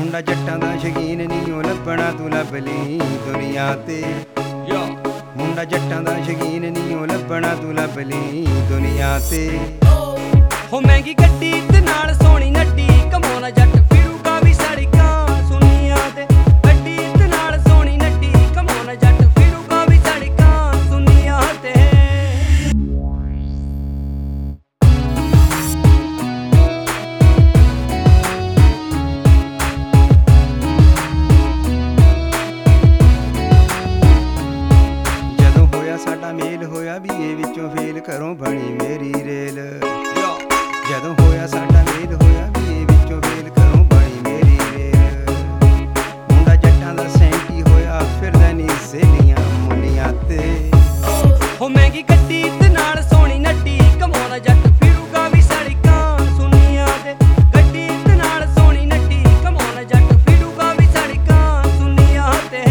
ਮੁੰਡਾ ਜੱਟਾਂ ਦਾ ਸ਼ੌਕੀਨ ਨੀ ਉਹ ਲੱਭਣਾ ਤੂੰ ਲੱਭ ਲਈ ਦੁਨੀਆ ਤੇ। ਮੁੰਡਾ ਜੱਟਾਂ ਦਾ ਸ਼ੌਕੀਨ ਨੀ ਉਹ ਲੱਭਣਾ ਤੂੰ ਲੱਭ ਲਈ ਦੁਨੀਆ ਤੇ। ਹੋ ਮਹਿੰਗੀ ਗੱਡੀ ਤੇ ਨਾਲ ਸੋਹਣੀ ਨੱਡੀ ਕਮਾਉਣਾ ਜੱਟ ਫਿਰੂਗਾ ਵੀ ਸੜਕਾਂ ਸੁਨੀਆਂ ਤੇ। ਗੱਡੀ ਤੇ ਨਾਲ ਸੋਹਣੀ ਨੱਡੀ ਕਮਾਉਣਾ ਜੱਟ ਫਿਰੂਗਾ ਵੀ ਸੜਕਾਂ ਸੁਨੀਆਂ ਤੇ। ਜਦੋਂ ਹੋਇਆ ਸਾਡਾ ਮੇਲ ਹੋਇਆ ਬੀਏ ਵਿੱਚੋਂ ਫੇਲ ਘਰੋਂ ਬਣੀ ਮੇਰੀ ਰੇਲ। ਜਦੋਂ ਹੋਇਆ ਸਾਡਾ ਮੇਲ ਹੋਇਆ ਬੀਏ ਵਿੱਚੋਂ ਫੇਲ ਘਰੋਂ ਬਣੀ ਮੇਰੀ ਰੇਲ। ਮੁੰਡਾ ਜੱਟਾਂ ਦਾ ਸੈਂਟੀ ਹੋਇਆ ਫਿਰਦਾ ਨੀ ਸਹੇਲੀਆਂ ਮੁੰਨੀਆਂ ਤੇ। ਹੋ ਮਹਿੰਗੀ ਗੱਡੀ ਤੇ ਨਾਲ ਸੋਹਣੀ ਨੱਡੀ ਕਮਾਉਣਾ ਜੱਟ ਫਿਰੂਗਾ ਵੀ ਸੜਕਾਂ ਸੁਨੀਆਂ ਤੇ। ਗੱਡੀ ਤੇ ਨਾਲ ਸੋਹਣੀ ਨੱਡੀ ਕਮਾਉਣਾ ਜੱਟ ਫਿਰੂਗਾ ਵੀ ਸੜਕਾਂ ਸੁਨੀਆਂ ਤੇ।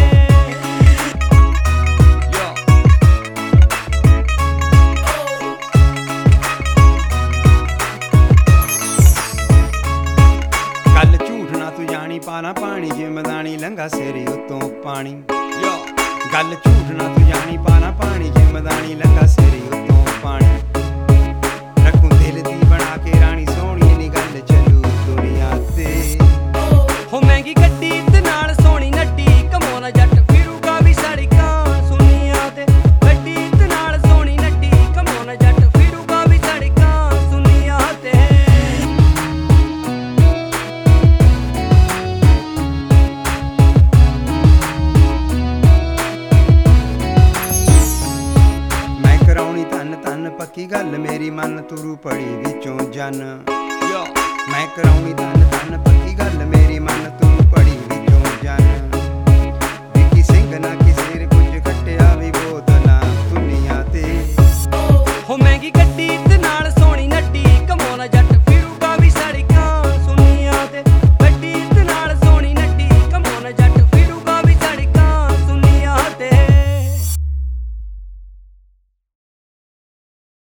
ਗੱਲ ਝੂਠ ਨਾ ਤੂੰ ਜਾਣੀ ਪਾਣਾ ਪਾਣੀ ਜੇ ਮਦਾਨੀ ਲੰਘਾ ਸੇਰੀ ਉਤੋਂ ਪਾਣੀ। ਗੱਲ ਝੂਠ ਨਾ ਤੂੰ ਜਾਣੀ ਪਾਣਾ ਪਾਣੀ ਜੇ ਮਦਾਨੀ ਲੰਘਾ ਸੇਰੀ ਉਤੋਂ ਪਾਣੀ। ਰੱਖੂ ਦਿਲ ਦੀ ਬਣਾ ਕੇ ਰਾਣੀ ਸੋਹਣੀ ਨੀ ਗੱਲ ਚੱਲੂ ਦੁਨੀਆ ਤੇ। ਹੋ ਮਹਿੰਗੀ ਗੱਡੀ ਤੇ ਨਾਲ ਸੋਹਣੀ ਨੱਡੀ ਕਮਾਉਣਾ ਜੱਟ ਫਿਰੂਗਾ ਵੀ ਸੜਕਾਂ ਸੁਨੀਆਂ ਤੇ। ਗੱਡੀ ਤੇ ਨਾਲ ਸੋਹਣੀ ਨੱਡੀ ਕਮਾਉਣਾ ਜੱਟ ਫਿਰੂਗਾ ਵੀ ਸੜਕਾਂ ਸੁਨੀਆਂ ਤੇ। ਮੈਂ ਕਰਾਉਣੀ ਧੰਨ ਧੰਨ ਪੱਕੀ ਗੱਲ ਮੇਰੀ ਮਨ ਤੁਰੂ ਪੜੀ ਵਿੱਚੋਂ ਜਨ। ਮੈਂ ਕਰਾਉਣੀ ਧੰਨ ਧੰਨ ਪੱਕੀ ਗੱਲ ਮੇਰੀ ਮਨ ਤੁਰੂ ਪੜੀ ਵਿੱਚੋਂ ਜਨ। ਵਿੱਕੀ ਸਿੰਘ ਨਾ ਕਿਸੇ ਕੁਝ ਖੱਟਿਆ ਵੀ ਬੋਤਲਾਂ ਦੁਨੀਆ ਤੇ। ਹੋ ਮਹਿੰਗੀ ਗੱਡੀ